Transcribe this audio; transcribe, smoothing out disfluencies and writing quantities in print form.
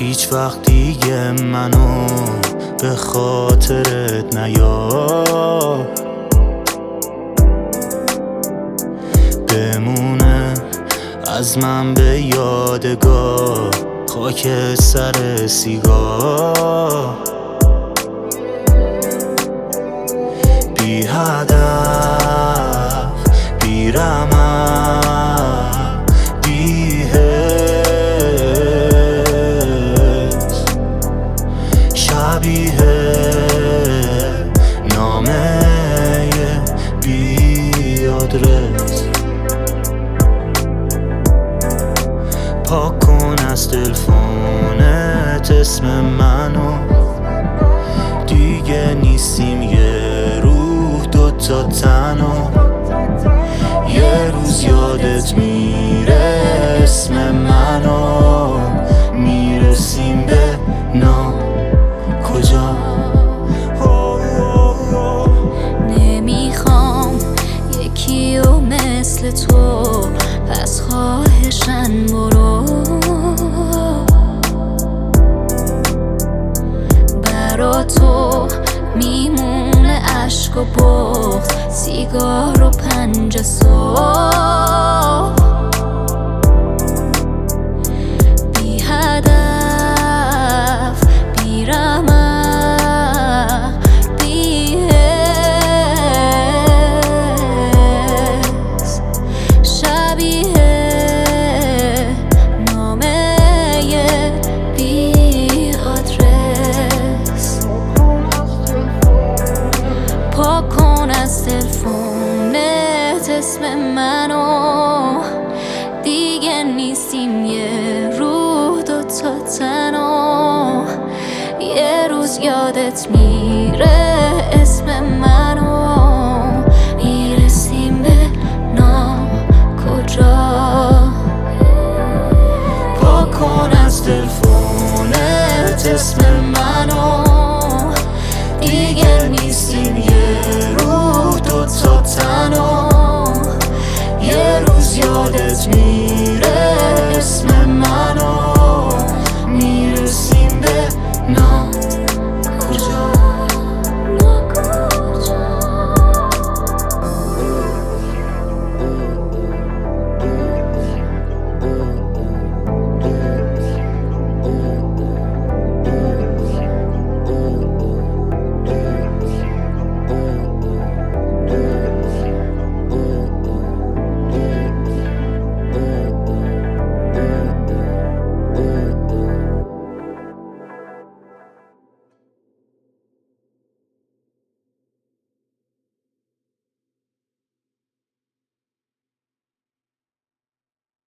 هیچ وقت دیگه منو به خاطرت نیار، بمونه از من به یادگار خاک سر سیگار. بی هدف، بی رمق، بی حس، شبیه نامه بی آدرس. پاک کن از تلفونت اسم منو، دیگه نیستیم یه روح دوتا تنها. یه روز یادت میره اسم منو، میرسیم به کجا. نمیخوام یکیو مثل تو، پس خواهشن برو. برا تو میمونه عشق و بغض، سیگار و 5 صبح. بی هدف، بی رمق، بی حس، شبیه نامه بی آدرس. پاک کن از تلفونت اسم منو، دیگه نیستیم یه روح دوتا تنها. یه روز یادت میره اسم منو، میرسیم به کجا. پاک کن از تلفونت اسم منو، دیگه نیستیم یه روح دوتا تنها. یه روز یادت میره